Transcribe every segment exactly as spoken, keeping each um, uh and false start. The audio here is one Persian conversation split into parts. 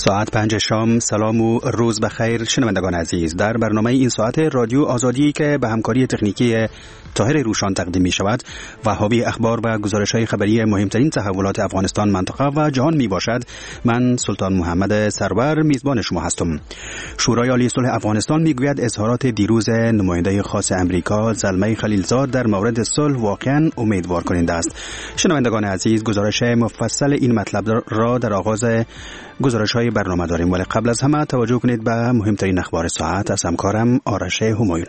ساعت پنج شام. سلام و روز بخیر شنوندگان عزیز. در برنامه این ساعت رادیو آزادی که به همکاری تکنیکی طاهر روشان تقدیم می شود و حاوی اخبار و گزارش‌های خبری مهمترین تحولات افغانستان، منطقه و جهان می باشد، من سلطان محمد سرور میزبان شما هستم. شورای عالی صلح افغانستان می گوید اظهارات دیروز نماینده خاص امریکا زلمه خلیلزاد در مورد صلح واقعا امیدوار کننده است. شنوندگان عزیز، گزارش مفصل این مطلب را در آغاز گزارش‌های برنامه داریم، ولی قبل از همه توجه کنید به مهمترین اخبار ساعت از همکارم آرش همایون.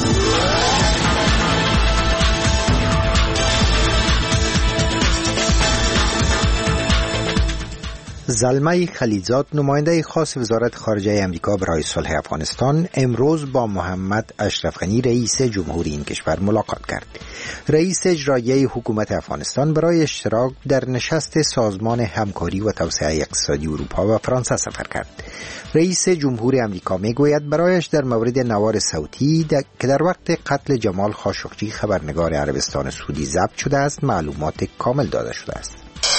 زلمه خلیلزاد نماینده خاص وزارت خارجه امریکا برای صلح افغانستان امروز با محمد اشرف غنی رئیس جمهوری این کشور ملاقات کرد. رئیس اجرایی حکومت افغانستان برای اشتراک در نشست سازمان همکاری و توسعه اقتصادی اروپا و فرانسه سفر کرد. رئیس جمهوری امریکا میگوید برایش در مورد نوار صوتی که در وقت قتل جمال خاشقجی خبرنگار عربستان سعودی ضبط شده است معلومات کامل داده شده است.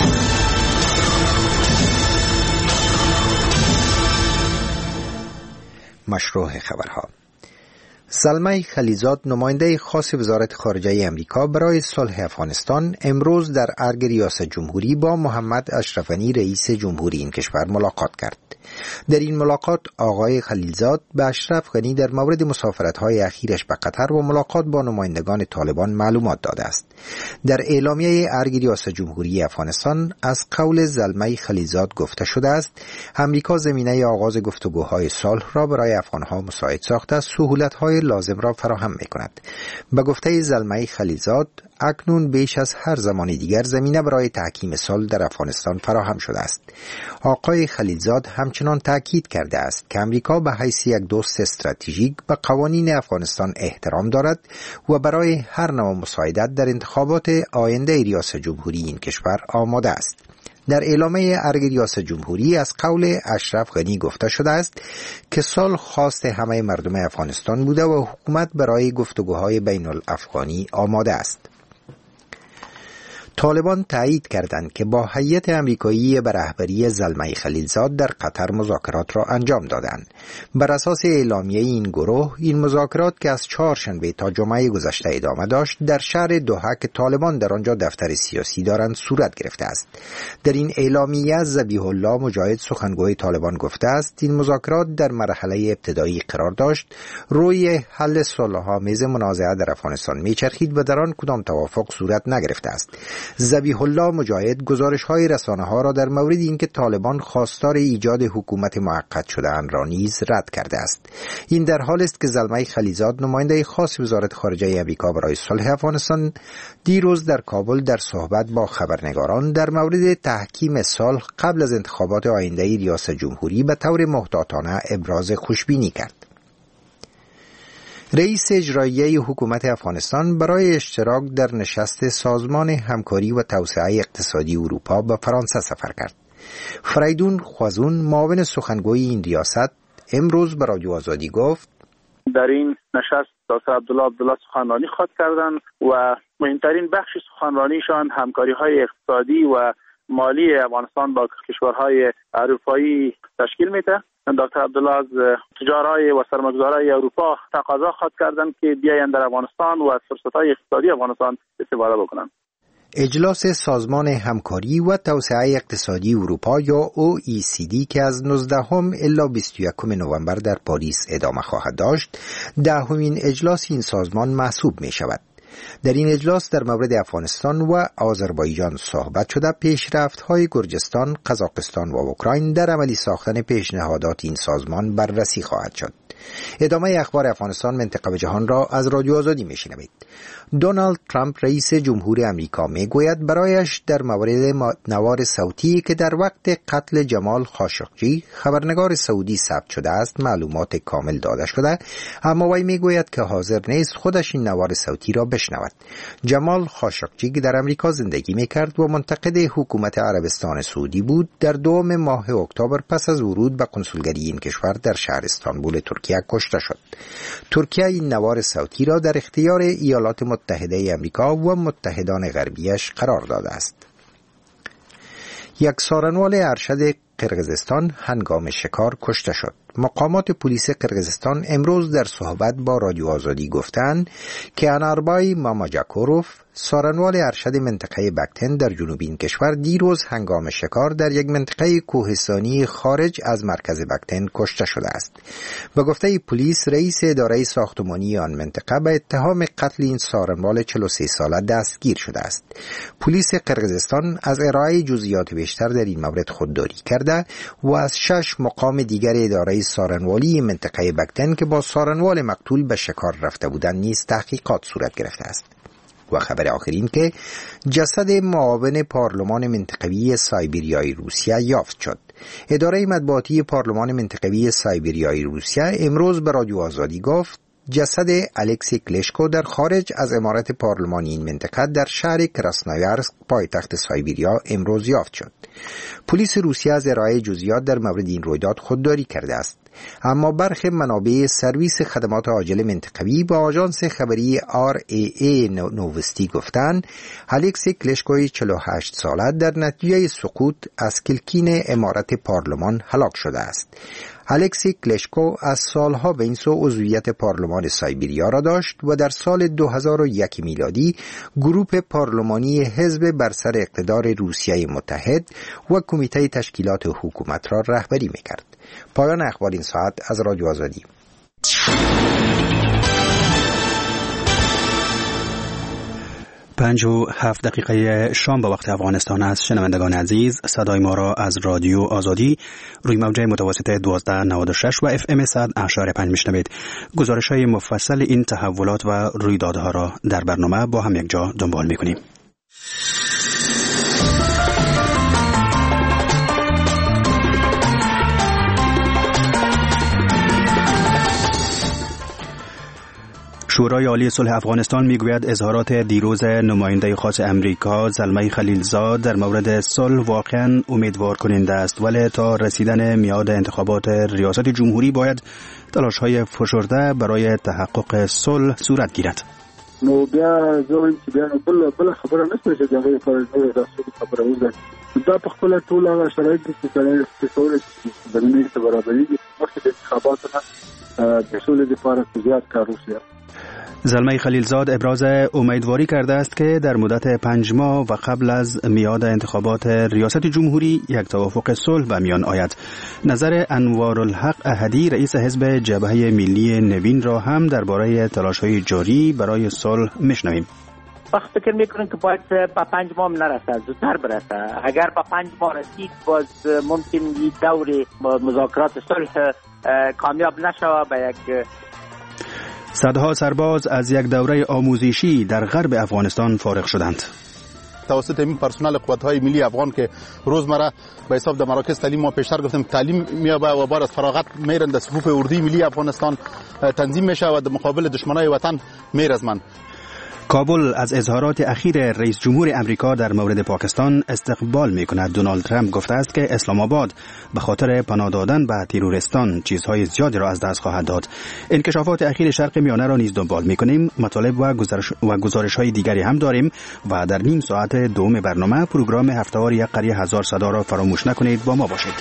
مشروع خبرها. زلمه خلیلزاد نماینده خاص وزارت خارجه امریکا برای صلح افغانستان امروز در ارگ ریاست جمهوری با محمد اشرف غنی رئیس جمهوری این کشور ملاقات کرد. در این ملاقات آقای خلیلزاد به اشرف غنی در مورد مسافرت‌های اخیرش به قطر و ملاقات با نمایندگان طالبان معلومات داده است. در اعلامیه ارگ ریاست جمهوری افغانستان از قول زلمه خلیلزاد گفته شده است امریکا زمینه آغاز گفتگوهای صلح را برای افغانها مساعد ساخته سهولت‌های لازم را فراهم می‌کند. به گفته زلمه خلیلزاد اکنون بیش از هر زمان دیگر زمینه برای تحکیم صلح در افغانستان فراهم شده است. آقای خلیلزاد همچنان تاکید کرده است که امریکا به حیث یک دوست استراتژیک به قوانین افغانستان احترام دارد و برای هر نوع مساعدت در انتخابات آینده ریاست جمهوری این کشور آماده است. در اعلامیه ارگ ریاست جمهوری از قول اشرف غنی گفته شده است که صلح خواست همه مردم افغانستان بوده و حکومت برای گفتگوهای بین الافغانی آماده است. طالبان تایید کردند که با هیئت امریکایی به رهبری زلمه خلیلزاد در قطر مذاکرات را انجام دادند. بر اساس اعلامیه این گروه، این مذاکرات که از چهارشنبه تا جمعه گذشته ادامه داشت، در شهر دوحه که طالبان در آنجا دفتر سیاسی دارند صورت گرفته است. در این اعلامیه ذبیح الله مجاهد سخنگوی طالبان گفته است این مذاکرات در مرحله ابتدایی قرار داشت، روی حل صلح‌آمیز منازعه در افغانستان میچرخید و در آن کدام توافق صورت نگرفته است. ذبیح الله مجاهد گزارش‌های رسانه‌ها را در مورد اینکه طالبان خواستار ایجاد حکومت موقت شده‌اند را نیز رد کرده است. این در حالی است که زلمه خلیلزاد نماینده خاص وزارت خارجه امریکا برای صلح افغانستان دیروز در کابل در صحبت با خبرنگاران در مورد تحکیم صلح قبل از انتخابات آینده ریاست جمهوری به طور محتاطانه ابراز خوشبینی کرد. رئیس اجرایی حکومت افغانستان برای اشتراک در نشست سازمان همکاری و توسعه اقتصادی اروپا به فرانسه سفر کرد. فریدون خوازون معاون سخنگوی این ریاست امروز به رادیو آزادی گفت در این نشست دکتر عبدالله عبدالله سخنرانی خواهد کردند و مهمترین بخش سخنرانیشان همکاری‌های اقتصادی و مالی افغانستان با کشورهای اروپایی تشکیل میده. دکتر عبدالله از تجارای و سرمایه‌گذارای اروپا تقاضا خواهد کردند که بیایند در افغانستان و از فرصت‌های اقتصادی افغانستان استفاده بکنند. اجلاس سازمان همکاری و توسعه اقتصادی اروپا یا او ای سی دی که از نوزدهم الی بیست و یکم نوامبر در پاریس ادامه خواهد داشت، دهمین اجلاس این سازمان محسوب می شود. در این اجلاس در مورد افغانستان و آذربایجان صحبت شده، پیشرفت‌های گرجستان، قزاقستان و اوکراین در عملی ساختن پیشنهادات این سازمان بررسی خواهد شد. ادامه اخبار افغانستان، منطقه و جهان را از رادیو آزادی میشنوید. دونالد ترامپ رئیس جمهور امریکا میگوید برایش در مورد نوار صوتی که در وقت قتل جمال خاشقجی خبرنگار سعودی ثبت شده است معلومات کامل داده شده، اما وی میگوید که حاضر نیست خودش این نوار صوتی را بشنود. جمال خاشقجی که در امریکا زندگی میکرد و منتقد حکومت عربستان سعودی بود، در دوم ماه اکتبر پس از ورود به کنسولگری این کشور در شهر استانبول ترکیه کشته شد. ترکیه این نوار صوتی را در اختیار ایالات متحده امریکا و متحدان غربیش قرار داده است. یک سارنوال ارشد قرقیزستان هنگام شکار کشته شد. مقامات پلیس قرقیزستان امروز در صحبت با رادیو آزادی گفتند که اناربای ماماجاکوروف، سارنوال ارشد منطقه بکتن در جنوب این کشور، دیروز هنگام شکار در یک منطقه کوهستانی خارج از مرکز بکتن کشته شده است. به گفته پلیس، رئیس اداره ساختمانی آن منطقه به اتهام قتل این سارنوال چهل و سه ساله دستگیر شده است. پلیس قرقیزستان از ارائه جزئیات بیشتر در این مورد خودداری کرده و از شش مقام دیگر اداره سارنوالی منطقه بکتن که با سارنوال مقتول به شکار رفته بودند نیز تحقیقات صورت گرفته است. و خبر آخرین که جسد معاون پارلمان منطقوی سایبریای روسیه یافت شد. اداره مطبوعاتی پارلمان منطقوی سایبریای روسیه امروز به رادیو آزادی گفت جسد الکسی کلشکو در خارج از عمارت پارلمانی این منطقه در شهر کراسنویارسک پایتخت سایبریا امروز یافت شد. پلیس روسیه از ارائه جزئیات در مورد این رویداد خودداری کرده است، اما برخی منابع سرویس خدمات عاجل منطقوی با آژانس خبری آر ای ای نووستی گفتند الکسی کلشکوی چهل و هشت ساله در نتیجه سقوط از کلکین عمارت پارلمان هلاک شده است. الکسی کلشکو از سالها به این سو عضویت پارلمان سایبریا را داشت و در سال دو هزار و یک میلادی گروه پارلمانی حزب بر سر اقتدار روسیه متحد و کمیته تشکیلات حکومت را رهبری می‌کرد. پایان اخبار این ساعت از رادیو آزادی. پنج و هفت دقیقه شام به وقت افغانستان است. شنوندگان عزیز، صدای ما را از رادیو آزادی روی موج متوسط دوازده نود و شش و اف ام صد اشاره پنج میشنوید. گزارش های مفصل این تحولات و رویدادها را در برنامه با هم یک جا دنبال میکنیم. شورای عالی صلح افغانستان میگوید اظهارات دیروز نماینده خاص امریکا زلمه خلیلزاد در مورد صلح واقعا امیدوار کننده است، ولی تا رسیدن میعاد انتخابات ریاست جمهوری باید تلاش‌های فشرده برای تحقق صلح صورت گیرد. نو بیا زه وایم چې بیا بل بل خبره نشته چې دغه فرض د اصول خبره وزه دا په خپل ټول هغه شرایط چې سره ستوري د دې برابرۍ مخکې د انتخاباتو نه د سولې لپاره زیات کار وشي. زلمه خلیلزاد ابراز امیدواری کرده است که در مدت پنج ماه و قبل از میعاد انتخابات ریاست جمهوری یک توافق صلح به میان آید. نظر انوارالحق احدی رئیس حزب جبهه ملی نوین را هم درباره تلاش‌های جاری برای صلح میشنویم. وقت فکر میکنم که باید با پنج ماه نرسه، زودتر برسه. اگر با پنج ماه رسید باز ممکن یک دور مذاکرات صلح کامیاب نشود به یک. صدها سرباز از یک دوره آموزشی در غرب افغانستان فارغ شدند. توسط این پرسنل قوت‌های ملی افغان که روزمره به حساب در مراکز تعلیم ما پیشتر گفتم تعلیم میابه و بعد از فراغت میرن در صفوف اردوی ملی افغانستان تنظیم میشه و در مقابل دشمنای وطن میرزمن. کابل از اظهارات اخیر رئیس جمهور امریکا در مورد پاکستان استقبال می‌کند. دونالد ترامپ گفته است که اسلام آباد به خاطر پناه دادن به تروریستان چیزهای زیادی را از دست خواهد داد. انکشافات اخیر شرق میانه را نیز دنبال می‌کنیم. مطالب و گزارش و گزارش‌های دیگری هم داریم و در نیم ساعت دوم برنامه پروگرام هفته‌وار یک قریه هزار صدا را فراموش نکنید. با ما باشید.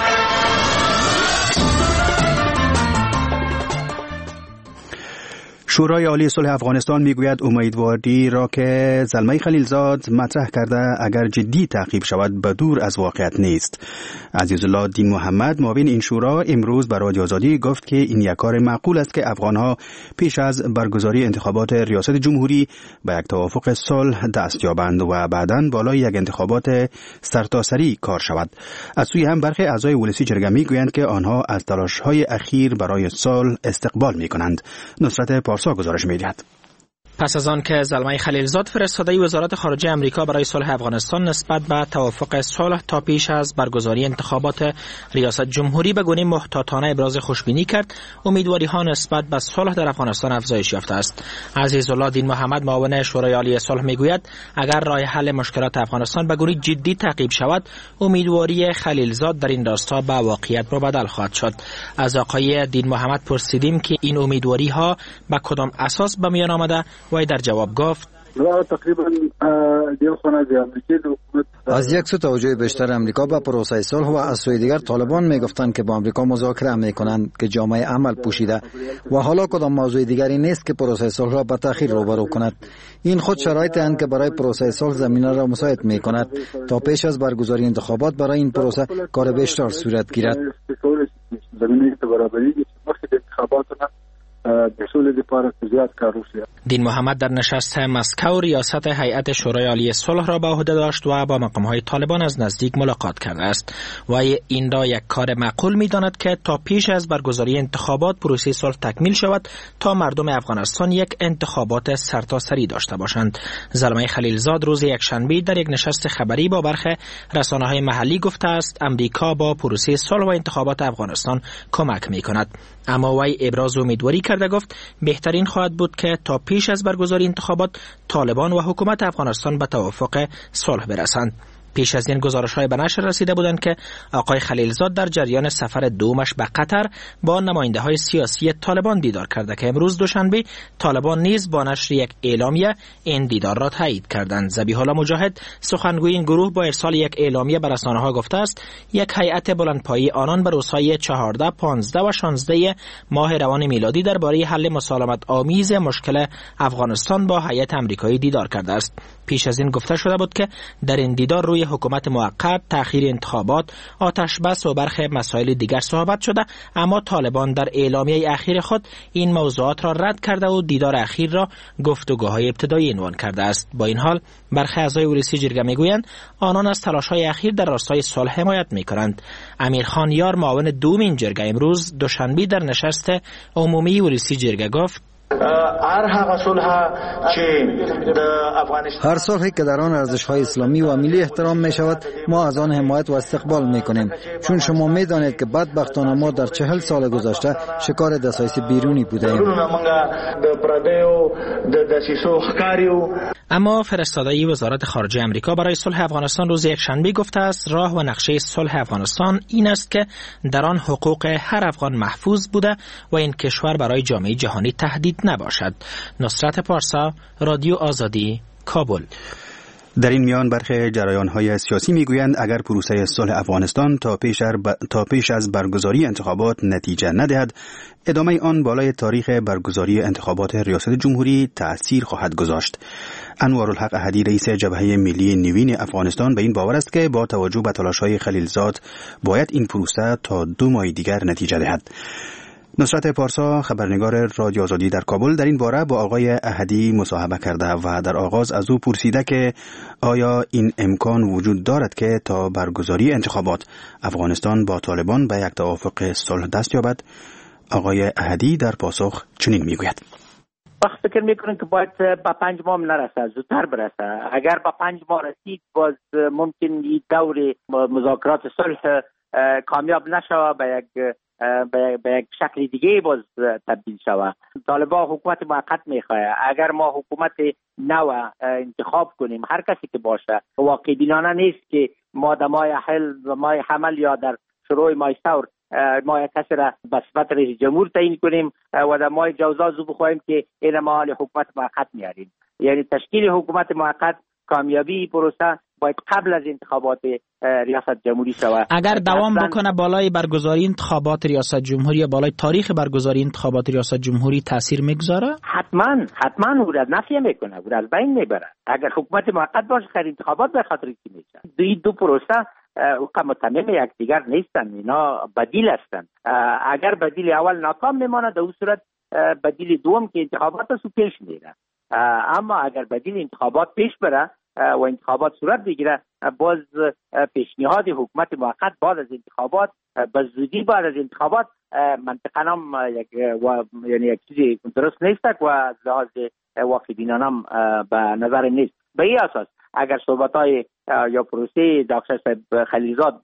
شورای عالی صلح افغانستان میگوید امیدواری را که زلمه خلیلزاد مطرح کرده اگر جدی تعقیب شود به دور از واقعیت نیست. عزیزالله دین محمد معاون این شورا امروز به رادیو آزادی گفت که این یک کار معقول است که افغانها پیش از برگزاری انتخابات ریاست جمهوری به یک توافق صلح دست یابند و بعداً بالای یک انتخابات سرتاسری کار شود. از سوی هم برخی اعضای ولسی جرگه میگویند که آنها از تلاش‌های اخیر برای صلح استقبال میکنند. نصرت پارسا گزارش می‌دهد. پس از آن که زلمه خلیلزاد فرستاده وزارت خارجه امریکا برای صلح افغانستان نسبت به توافق صلح تا پیش از برگزاری انتخابات ریاست جمهوری به گونه محتاطانه ابراز خوشبینی کرد، امیدواری ها نسبت به صلح در افغانستان افزایش یافته است. عزیزالله دین محمد معاون شورای عالی صلح میگوید اگر راه حل مشکلات افغانستان به گونه جدی تعقیب شود، امیدواری خلیلزاد در این راستا به واقعیت مبدل خواهد شد. از آقای دین محمد پرسیدیم که این امیدواری ها به کدام اساس به میان آمده و در جواب گفت و تقریبا دیو خانه دی امریکایی حکومت از یک سو توجه بیشتر امریکا به پروسه صلح و از سوی دیگر طالبان میگفتند که با امریکا مذاکره میکنند که جامعه عمل پوشیده و حالا کدام موضوع دیگری نیست که پروسه صلح را به تأخیر روبرو کند. این خود شرایطی اند که برای پروسه صلح زمینه را مساعد میکند تا پیش از برگزاری انتخابات برای این پروسه کار بیشتر صورت گیرد. زمینه برابری وقتی انتخابات دین محمد در نشست مسکو ریاست هیئت شورای عالی صلح را به عهده داشت و با مقام‌های طالبان از نزدیک ملاقات کرده است و این را یک کار معقول می‌داند که تا پیش از برگزاری انتخابات پروسه صلح تکمیل شود تا مردم افغانستان یک انتخابات سرتاسری داشته باشند. زلمه خلیلزاد روز یکشنبه در یک نشست خبری با برخی رسانه‌های محلی گفته است امریکا با پروسه صلح و انتخابات افغانستان کمک می‌کند، اما وی ابراز امیدواری کرده گفت بهترین خواهد بود که تا پیش از برگزاری انتخابات طالبان و حکومت افغانستان به توافق صلح برسند. پیش از این گزارش‌های به نشر رسیده بودند که آقای خلیلزاد در جریان سفر دومش به قطر با نماینده‌های سیاسی طالبان دیدار کرده که امروز دوشنبه طالبان نیز با نشر یک اعلامیه این دیدار را تایید کردند. ذبیح الله مجاهد سخنگوی این گروه با ارسال یک اعلامیه به رسانه‌ها گفته است یک هیئت بلندپایه آنان به روزهای چهارده، پانزده و شانزده ماه روان میلادی درباره حل مسالمت آمیز مشکل افغانستان با هیئت آمریکایی دیدار کرده است. پیش از این گفته شده بود که در این دیدار روی حکومت موقت، تأخیر انتخابات، آتش بس و برخی مسائل دیگر صحبت شده، اما طالبان در اعلامیه اخیر خود این موضوعات را رد کرده و دیدار اخیر را گفتگوهای ابتدایی عنوان کرده است. با این حال برخی اعضای ولسی جرگه میگویند آنان از تلاش‌های اخیر در راستای صلح حمایت میکنند. امیرخان یار معاون دوم این جرگه امروز دوشنبه در نشست عمومی ولسی جرگه گفت هر صلحی که در آن ارزش‌های اسلامی و ملی احترام می شود ما از آن حمایت و استقبال می کنیم، چون شما می دانید که بدبختانه ما در چهل سال گذشته شکار دسایس بیرونی بودیم. اما فرستاده وزارت خارجه آمریکا برای صلح افغانستان روز یکشنبه گفته است راه و نقشه صلح افغانستان این است که در آن حقوق هر افغان محفوظ بوده و این کشور برای جامعه جهانی تهدید نباشد. نصرت پارسا، رادیو آزادی، کابل. در این میان برخی جریان‌های سیاسی میگویند اگر پروسه صلح افغانستان تا پیش, ب... تا پیش از برگزاری انتخابات نتیجه ندهد، ادامه آن بالای تاریخ برگزاری انتخابات ریاست جمهوری تأثیر خواهد گذاشت. انوارالحق احدی رئیس جبهه ملی نوین افغانستان به این باور است که با توجه به تلاش‌های خلیلزاد باید این پروسه تا دو ماه دیگر نتیجه دهد. نصرت پارسا، خبرنگار رادیو آزادی در کابل، در این باره با آقای احدی مصاحبه کرده و در آغاز از او پرسیده که آیا این امکان وجود دارد که تا برگزاری انتخابات افغانستان با طالبان به یک توافق صلح دست یابد. آقای احدی در پاسخ چنین میگوید: وقت فکر میکنم که باید با پنج ماه نرسه، زودتر برسه. اگر با پنج ماه رسید باز ممکن این دور مذاکرات صلح کامیاب نشود، به یک به یک شکل دیگه باز تبدیل شود. طالبان حکومت موقت میخواه. اگر ما حکومت نو انتخاب کنیم، هر کسی که باشه، واقع بینانه نیست که ما در ماه حل و ماه حمل یا در شروع ماه ثور ما یک کسی را به صفت رئیس جمهور تعیین کنیم و در ماه جوزا زو بخواهیم که این ما حال حکومت موقت میاریم. یعنی تشکیل حکومت موقت، کامیابی پروسه باید قبل از انتخابات ریاست جمهوری شود. اگر دوام بکنه بالای برگزاری انتخابات ریاست جمهوری یا بالای تاریخ برگزاری انتخابات ریاست جمهوری تاثیر میگذاره؟ حتما حتما او را نفی میکنه، او را از بین میبره. اگر حکومت موقت باشه خیر انتخابات به خاطر چی میشه؟ دوی دو پروسه او متمم یکدیگر نیستن، اینا بدیل هستند. اگر بدیل اول ناکام میمانه در اون صورت بدیل دوم که انتخابات است پیش میره. اما اگر بدیل انتخابات پیش بره و انتخابات صورت بگیره، باز پیشنهاد حکومت موقت بعد از انتخابات به زودی بعد از انتخابات منطقا هم یک و یعنی یک چیزی درست نیست و از لحاظ واقع بینانه به نظر نیست. به این اساس اگر صحبت‌های یا پروسه دکتر صاحب خلیلزاد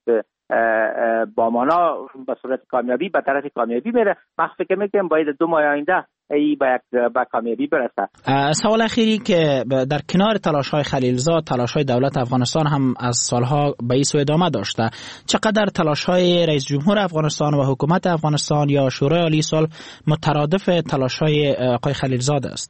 با مانا به صورت کامیابی به طرف کامیابی میره، من فکر میکنم باید دو ماه آینده ای به یک به کامیابی برسه. سوال اخیری که در کنار تلاش‌های خلیلزاد، تلاش‌های دولت افغانستان هم از سالها به این سو ادامه داشته، چقدر تلاش‌های رئیس جمهور افغانستان و حکومت افغانستان یا شورای عالی صلح مترادف تلاش‌های آقای خلیلزاد است؟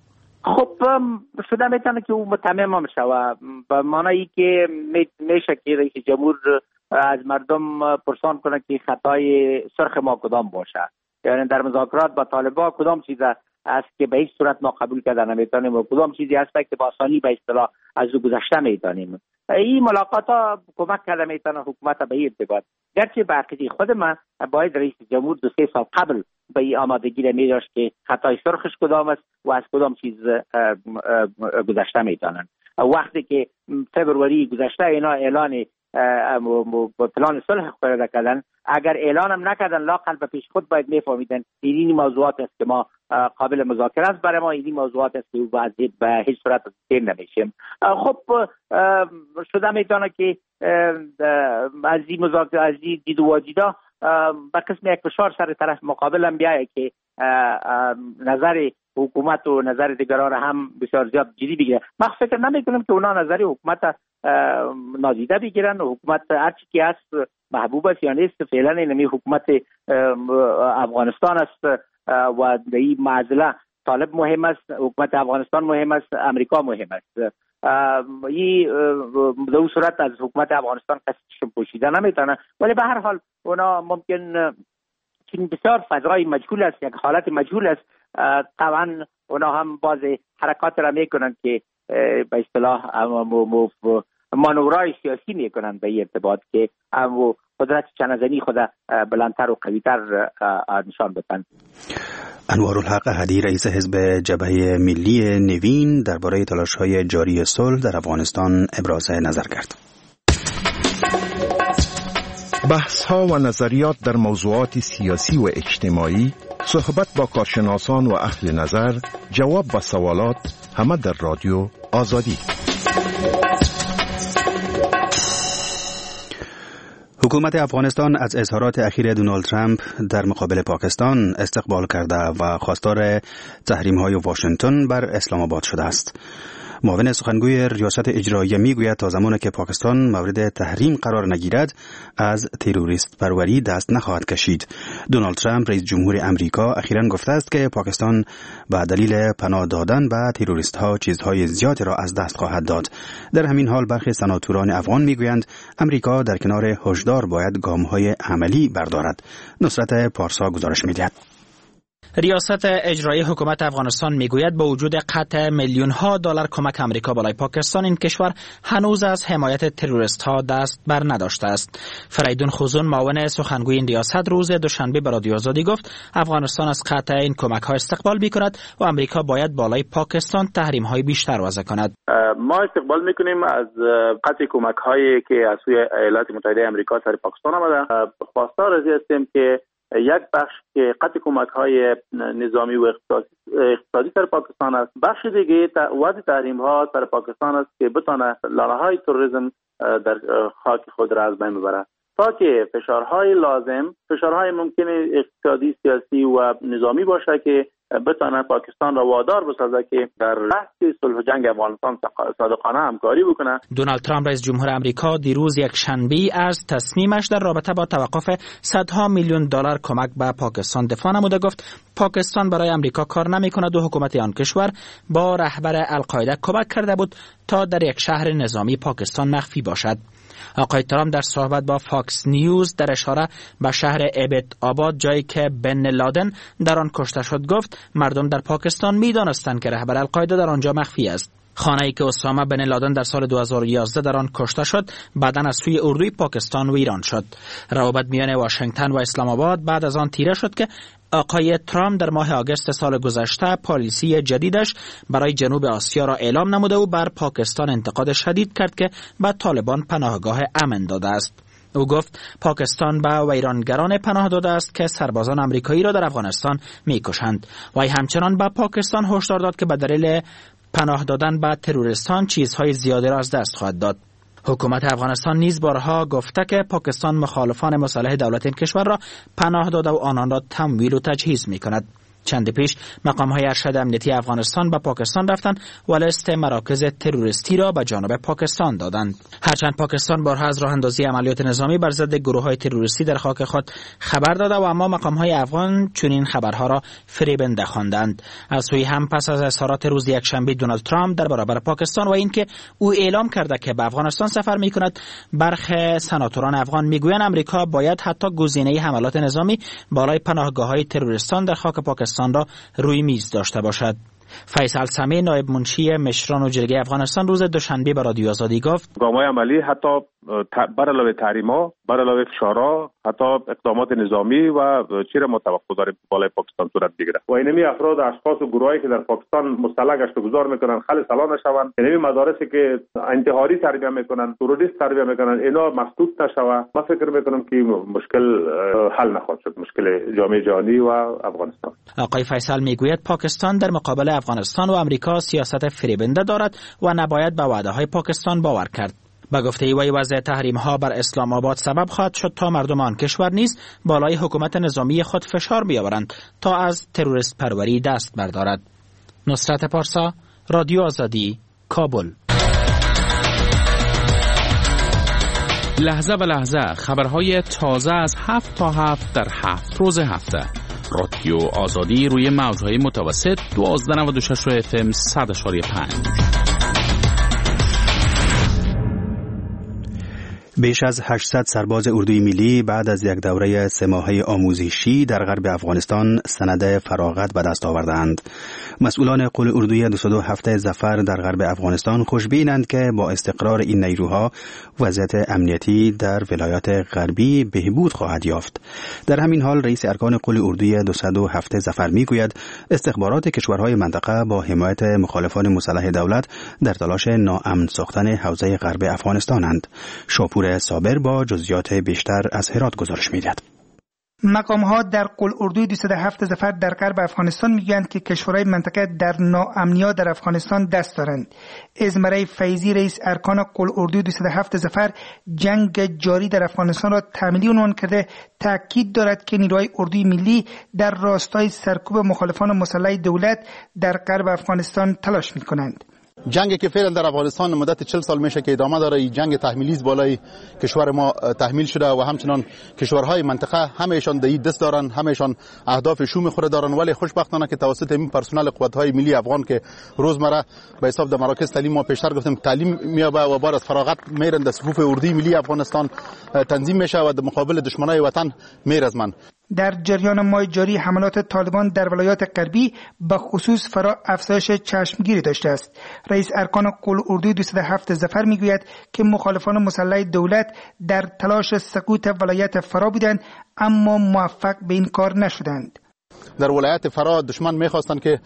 خب شده میتونه که او متمم هم شود به معنی که میشه که رئیس جمهور از مردم پرسان کنه که خطای سرخ ما کدام باشه، یعنی در مذاکرات با طالبان کدام چیز است که به هیچ صورت ما قبول کردن نمیتونیم و کدام چیزی هست که با آسانی به اصطلاح از او گذشته میتونیم. این ملاقات ها کمک کرده میتونه حکومت به این ارتباط، گرچه به عقیده خود من باید رئیس جمهور دو سه سال قبل به این آمادگی را میداشت که خطای سرخش کدام است و از کدام چیز گذشته میتونن. وقتی که فبروری گذشته اینا اعلان پلان صلح خود کردن، اگر اعلان هم نکردن لااقل به پیش خود باید میفهمیدن این موضوعات است که ما قابل مذاکره است، برای ما این موضوعات است که به هیچ صورت تیر نمیشیم. خب شده میتونه که از این مذاکره از این دید و واجیدا به قسم یک فشار سر طرف مقابل هم بیایه که نظر حکومت و نظر دیگران هم بسیار زیاد جدی بگیره. من فکر نمیکنم که اونا نظر حکومت نادیده بگیرن و حکومت هرچی که هست محبوب است یا نیست. فعلا اینمی حکومت افغانستان است و در این معضله طالب مهم است، حکومت افغانستان مهم است، امریکا مهم است. این در اون صورت از حکومت افغانستان قصدشون پوشیده نمیتونه، ولی به هر حال اونا ممکن چون بسیار فضای مجهول است، یک حالت مجهول است، طبعا اونا هم باز حرکات را میکنن که به اصطلاح مانورای سیاسی میکنن به این ارتباط که قدرت چنزنی خود بلندتر و قویتر نشان بدن. انوارالحق هدی رئیس حزب جبهه ملی نوین درباره تلاش‌های جاری صلح در افغانستان ابراز نظر کرد. بحث‌ها و نظریات در موضوعات سیاسی و اجتماعی، صحبت با کارشناسان و اهل نظر، جواب و سوالات، همه در رادیو آزادی. حکومت افغانستان از اظهارات اخیر دونالد ترامپ در مقابل پاکستان استقبال کرده و خواستار تحریم‌های واشنگتن بر اسلام آباد شده است. معاون سخنگوی ریاست اجراییه میگوید تا زمانی که پاکستان مورد تحریم قرار نگیرد از تروریست پروری دست نخواهد کشید. دونالد ترامپ رئیس جمهور امریکا اخیراً گفته است که پاکستان به دلیل پناه دادن به تروریست ها چیزهای زیادی را از دست خواهد داد. در همین حال برخی سناتوران افغان میگویند امریکا در کنار هشدار باید گام‌های عملی بردارد. نصرت پارسا گزارش می‌دهد. ریاست اجرایی حکومت افغانستان میگوید با وجود قطع میلیون ها دلار کمک امریکا برای پاکستان، این کشور هنوز از حمایت تروریست ها دست بر نداشته است. فریدون خوزون معاون سخنگوی این ریاست روز دوشنبه به رادیو آزادی گفت افغانستان از قطع این کمک ها استقبال میکند و امریکا باید بالای پاکستان تحریم های بیشتر وضع کند. ما استقبال میکنیم از قطع کمک هایی که از سوی ایالات متحده آمریکا سر پاکستان آمده. خواستار از هستیم که یک بخش که قطع کمک‌های نظامی و اقتصادی اقتصادی سر پاکستان است، بخش دیگه وضع تحریم ها سر پاکستان است که بتونه لاله‌های تروریسم در خاک خود را از بین ببره تا که فشارهای لازم، فشارهای ممکن اقتصادی، سیاسی و نظامی باشه که بتونه پاکستان را وادار بسازه که در بحث صلح و جنگ افغانستان صادقانه همکاری بکنه. دونالد ترامپ رئیس جمهور آمریکا دیروز یک شنبه از تصمیمش در رابطه با توقف صدها میلیون دلار کمک به پاکستان دفاع نمود و گفت پاکستان برای آمریکا کار نمی‌کند و حکومت آن کشور با رهبر القاعده کمک کرده بود تا در یک شهر نظامی پاکستان مخفی باشد. آقای ترامپ در صحبت با فاکس نیوز در اشاره به شهر ابد آباد، جایی که بن لادن در آن کشته شد، گفت مردم در پاکستان می‌دانستند که رهبر القاعده در آنجا مخفی است. خانه‌ای که اسامه بن لادن در سال دو هزار و یازده در آن کشته شد بعداً از سوی اردوی پاکستان ویران شد. روابط میان واشنگتن و اسلام آباد بعد از آن تیره شد که آقای ترامپ در ماه آگوست سال گذشته پالیسی جدیدش برای جنوب آسیا را اعلام نموده و بر پاکستان انتقاد شدید کرد که به طالبان پناهگاه امن داده است. او گفت پاکستان به ویرانگران پناه داده است که سربازان آمریکایی را در افغانستان می‌کشند. و همچنان به پاکستان هشدار داد که به دلیل پناه دادن به تروریستان چیزهای زیادی را از دست خواهد داد. حکومت افغانستان نیز بارها گفته که پاکستان مخالفان مصالح دولت این کشور را پناه داده و آنان را تمویل و تجهیز می کند. چند پیش مقام‌های ارشد امنیتی افغانستان به پاکستان رفتند و لیست مراکز تروریستی را به جانب پاکستان دادند. هرچند پاکستان بارها از راه اندازی عملیات نظامی بر ضد گروه‌های تروریستی در خاک خود خبر داده و اما مقام‌های افغان چنین خبرها را فریبنده خواندند. از سوی هم پس از اظهارات روز یکشنبه دونالد ترامپ در برابر پاکستان و اینکه او اعلام کرده که به افغانستان سفر می‌کند، برخی سناتوران افغان میگویند امریکا باید حتی گزینه حملات نظامی بالای پناهگاه‌های تروریستان در خاک پاکستان را روی میز داشته باشد. فیصل سمی نایب منشی مشران و جرگه افغانستان روز دوشنبه به رادیو آزادی گفت گام‌های عملی حتی بر علاوه تحریم‌ها، بر علاوه فشارها، حتی اقدامات نظامی و چیره ما توقع داریم بالای پاکستان صورت بگیره و اینمی افراد اشخاص و گروهایی که در پاکستان مستلق گشت و گذار میکنن خل سلا نشوند، اینمی مدارسی که انتحاری تربیت میکنن، تروریست تربیت میکنن، اینا مسدود نشوه. ما فکر میکنم که مشکل حل نخواهد شد، مشکل جامعه جهانی و افغانستان. آقای فیصل میگوید پاکستان در مقابل افغانستان و امریکا سیاست فریبنده دارد و نباید به وعده‌های پاکستان باور کرد. با گفته وی وضع تحریم ها بر اسلام آباد سبب خواهد شد تا مردم آن کشور نیز بالای حکومت نظامی خود فشار بیاورند تا از تروریست پروری دست بردارد. نصرت پارسا، رادیو آزادی، کابل. لحظه به لحظه خبرهای تازه از هفت تا هفت در هفت روز هفته. رادیو آزادی روی موجهای متوسط دوازده نود و شش اف ام صد و پنج. بیش از هشتصد سرباز اردوی ملی بعد از یک دوره سه ماهه آموزشی در غرب افغانستان سند فراغت به دست آوردند. مسئولان قول اردوی دویست و دو هفته ظفر در غرب افغانستان خوشبینند که با استقرار این نیروها وضعیت امنیتی در ولایات غربی بهبود خواهد یافت. در همین حال رئیس ارکان قول اردوی دویست و دو هفته ظفر میگوید استخبارات کشورهای منطقه با حمایت مخالفان مسلح دولت در تلاش ناامن ساختن حوزه غرب افغانستانند. شاپور صابر با جزئیات بیشتر از هرات گزارش می‌دهد. مقام‌ها در قول اردوی دویست و هفت ظفر در غرب افغانستان میگویند که کشورهای منطقه در ناامنی‌ها در افغانستان دست دارند. ازمره فیضی رئیس ارکان قول اردوی دویست و هفت ظفر جنگ جاری در افغانستان را تحمیلی عنوان کرده، تاکید دارد که نیروهای اردوی ملی در راستای سرکوب مخالفان مسلح دولت در غرب افغانستان تلاش می‌کنند. جنگی که فعلا در افغانستان مدت چهل سال میشه که ادامه داره، این جنگ تحمیلی بالای کشور ما تحمیل شده و همچنان کشورهای منطقه همهشان در این دست دارن، همهشان اهداف شوم خود دارن، ولی خوشبختانه که توسط این پرسنل قوت‌های ملی افغان که روزمره به حساب در مراکز تعلیم ما پیشتر گفتم تعلیم میابه و بعد از فراغت میرن در صفوف اردوی ملی افغانستان تنظیم میشه و در مقابل دشمنای وطن میرزمن. در جریان ماه جاری حملات طالبان در ولایات غربی به خصوص فرا افزایش چشمگیری داشته است. رئیس ارکان قول اردوی دویست و هفت ظفر میگوید که مخالفان مسلح دولت در تلاش سقوط ولایت فرا بودند اما موفق به این کار نشدند. در ولایت فرا دشمن میخواستند که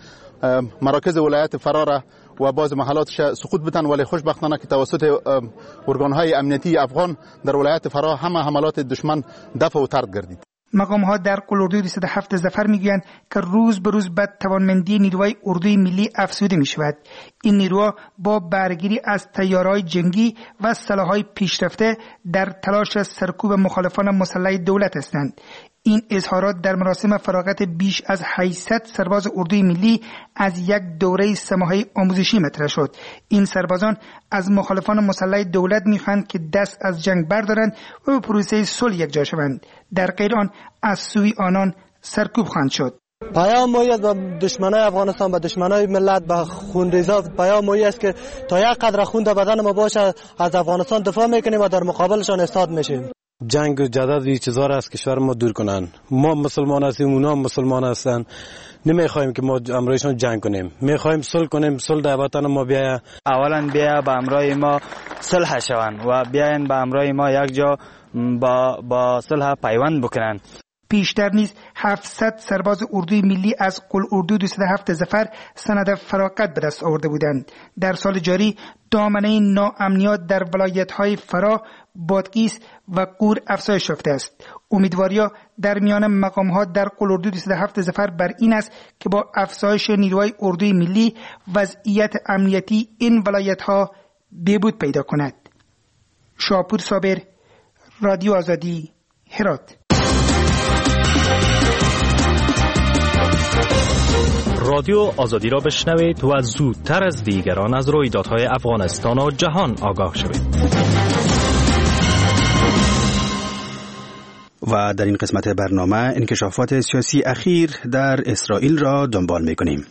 مراکز ولایت فرا را و بعض محلاتش سقوط بدن، ولی خوشبختانه که توسط ارگان‌های امنیتی افغان در ولایت فرا همه حملات دشمن دفع و طرد گردید. مقام‌ها در قول اردوی دویست و هفت ظفر میگویند که روز به روز به توانمندی نیروهای اردوی ملی افزوده می شود. این نیروها با برگیری از تیارهای جنگی و سلاح‌های پیشرفته در تلاش سرکوب مخالفان مسلح دولت هستند. این اظهارات در مراسم فراغت بیش از هشتصد سرباز اردوی ملی از یک دوره سه ماهه آموزشی مطرح شد. این سربازان از مخالفان مسلح دولت می‌خواهند که دست از جنگ بردارند و به پروسه صلح یکجا شوند. در غیر آن از سوی آنان سرکوب خواهند شد. پیام مایی است به دشمنای افغانستان، به دشمنای ملت، به خونریزا پیام مایی است که تا یک قدر خون در بدن ما باشه از افغانستان دفاع میکنیم و در مقابلشان ایستاد میشیم. جنگ جدید این چیزا را از کشور ما دور کنن. ما مسلمان هستیم، اونا مسلمان هستن. نمیخوایم که ما امروزشون جنگ کنیم، میخوایم صلح کنیم، صلح در وطن ما بیاید. اولا بیا به امروز ما صلح شوند و بیاین به امروز ما یک جا با با صلح پیوند بکنن. پیشتر نیز هفتصد سرباز اردوی ملی از قول اردوی دویست و هفت ظفر سند فراغت به دست آورده بودند. در سال جاری دامنه ناامنیات در ولایت‌های فرا، بادغیس و قور افزایش یافته است. امیدواریا در میان مقام‌ها در قول اردوی دویست و هفت ظفر بر این است که با افزایش نیروهای اردوی ملی وضعیت امنیتی این ولایت‌ها بهبود پیدا کند. شاپور صابر، رادیو آزادی، هرات. رادیو آزادی را بشنوید و زودتر از دیگران از رویدادهای افغانستان و جهان آگاه شوید. و در این قسمت برنامه انکشافات سیاسی اخیر در اسرائیل را دنبال می‌کنیم.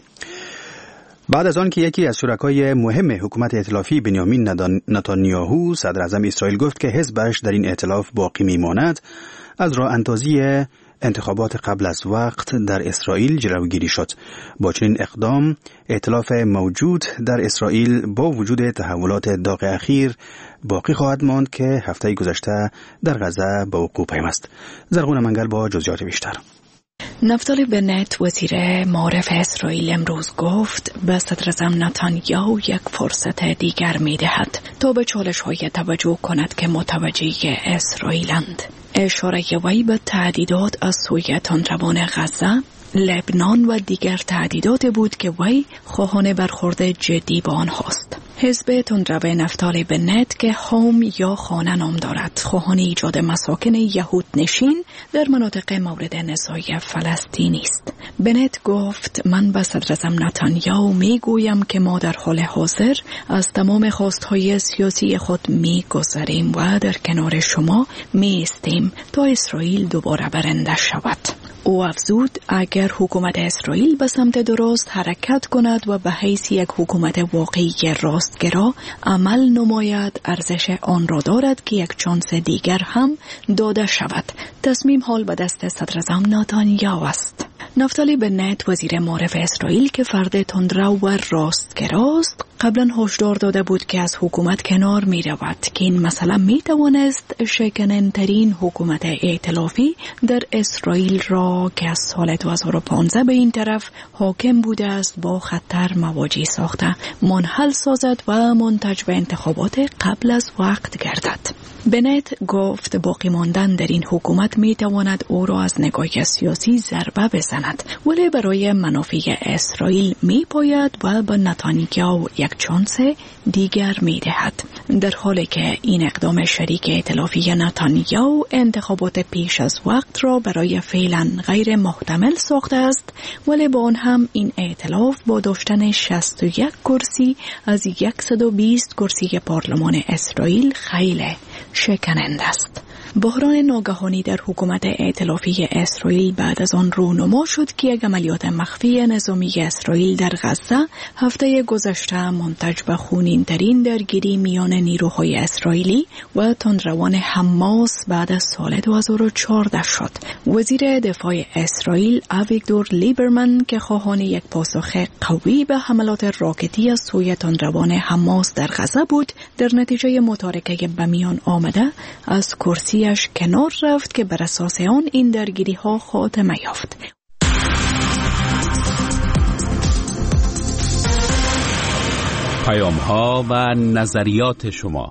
بعد از آن که یکی از شرکای مهم حکومت ائتلافی بنیامین نتانیاهو صدر اعظم اسرائیل گفت که حزبش در این ائتلاف باقی میماند، از راه اندازی انتخابات قبل از وقت در اسرائیل جلوگیری شد. با چنین اقدام ائتلاف موجود در اسرائیل با وجود تحولات داغ اخیر باقی خواهد ماند که هفته گذشته در غزه به وقوع پیوست. زرغون منگل با جزئیات بیشتر. نفتالی بنت وزیر معارف اسرائیل امروز گفت به صدر اعظم نتانیاهو یک فرصت دیگر می‌دهد تا به چالش‌های توجه کند که متوجه اسرائیلند. اشاره وی به تهدیدات از سوی تندروان غزه، لبنان و دیگر تهدیدات بود که وی خواهان برخورد جدی با آنهاست. حزب تندرو نفتالی بنت که هوم یا خانه نام دارد، خواهان ایجاد مساکن یهود نشین در مناطق مورد نزاع فلسطینی است. بنت گفت من به صدر اعظم نتانیاهو می گویم که ما در حال حاضر از تمام خواستهای سیاسی خود می گذریم و در کنار شما می استیم تا اسرائیل دوباره برنده شود. او افزود اگر حکومت اسرائیل به سمت درست حرکت کند و به حیث یک حکومت واقعی راستگرا عمل نماید، ارزش آن را دارد که یک شانس دیگر هم داده شود. تصمیم حال به دست صدر اعظم نتانیاهو است. نفتالی بنت وزیر معارف اسرائیل که فرد تندرو و راستگراست قبلا هشدار داده بود که از حکومت کنار می رود که این مسئله می توانست شکننده حکومت ائتلافی در اسرائیل را که از سال دو هزار و پانزده به این طرف حاکم بوده است با خطر مواجه ساخته، منحل سازد و منتج به انتخابات قبل از وقت گردد. بنت گفت باقی ماندن در این حکومت می تواند او را از نگاه سیاسی ضربه بزند، ولی برای منافع اسرائیل می پاید و به نتانیاهو یک شانس دیگر می دهد. در حالی که این اقدام شریک ائتلافی نتانیاهو انتخابات پیش از وقت را برای فعلا غیر محتمل ساخته است، ولی با آن هم این ائتلاف با داشتن شصت و یک کرسی از صد و بیست کرسی پارلمان اسرائیل خیلی شکننده است. بحران ناگهانی در حکومت ائتلافی اسرائیل بعد از آن رونما شد که یک عملیات مخفی نظامی اسرائیل در غزه هفته گذشته منتج به خونین‌ترین درگیری میان نیروهای اسرائیلی و تندروان حماس بعد از سال دو هزار و چهارده شد. وزیر دفاع اسرائیل اویگدور لیبرمن که خواهان یک پاسخ قوی به حملات راکتی از سوی تندروان حماس در غزه بود، در نتیجه متارکه به میان آمده از کرسی کنار رفت که بر اساس آن این درگیری ها خاتمه یافت. پیام ها و نظریات شما.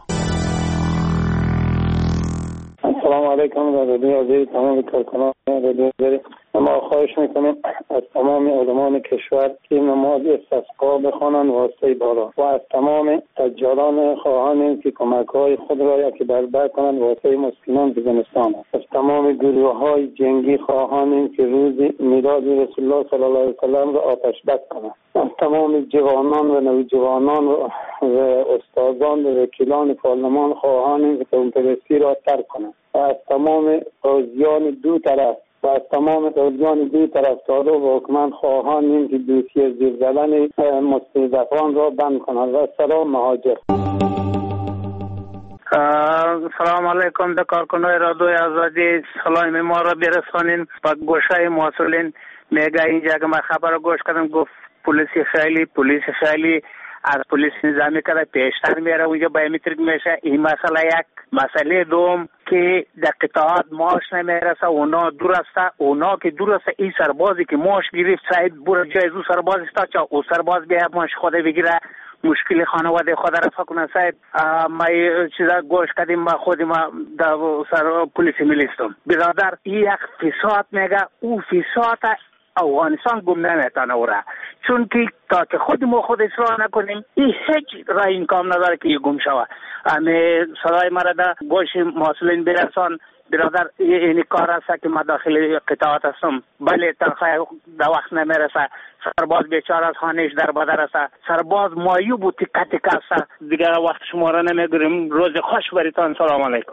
السلام علیکم رادیو آزادی، تمام کارکنان رادیو آزادی. ما خواهش میکنیم از تمام علمان کشور که نماز استسقا بخوانند واسطه بالا و از تمام تجاران خواهان که کمک های خود را یکی بربر کنند واسطه مسلمان به زمستان. از تمام گروه های جنگی خواهان که روز میلاد رسول الله صلی الله علیه وسلم را آتش بس کنند. از تمام جوانان و نوجوانان و استادان و وکیلان پارلمان خواهان که کمپرسی را ترک کنند. و از تمام قاضیان دو طرف و از تمام قاضیان دو طرفدار و حکومت خواهان این که دوسیه زیر زدن مستضعفان را بند کنند. و سلام مهاجر. سلام علیکم در کارکنان رادیو آزادی، سلام ما را برسانین با گوشه مسئولین. میگه اینجا که من خبر گوش کردم گفت پلیس خیلی پلیس خیلی از پلیس نظامی کرده پیشتر میره اونجا بایومتریک میشه. این مسئله یک. مسئله دوم که در قطعات ماش نمیرسه، اونا دور است. اونا که دور است این سربازی که ماش گرفت سعید برو جای زو سرباز است تا او سرباز بیا ماش خود بگیره مشکل خانواده خود رفع کنه. سعید ما چیزا گوش کردیم ما خود ما در سر پلیس میلیستم برادر این یک فساد میگه او فساد افغانستان گم نمیتونه اوره، چون که تا که خود ما خود اصلاح نکنیم این هیچ راه امکان نداره که گم شوه. همه صدای مرا در گوش مسئولین برسان برادر این کار است که ما داخل قطاعات هستم. بله تنخواه در وقت نمیرسه، سرباز بیچاره از خانهش در بدر است، سرباز مایوب و تکه تکه است. دیگر وقت شما را نمیگیریم. روز خوش بریتان. سلام علیکم.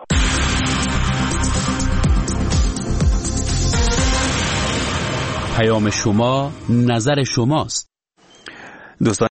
پیام شما نظر شماست. دوستان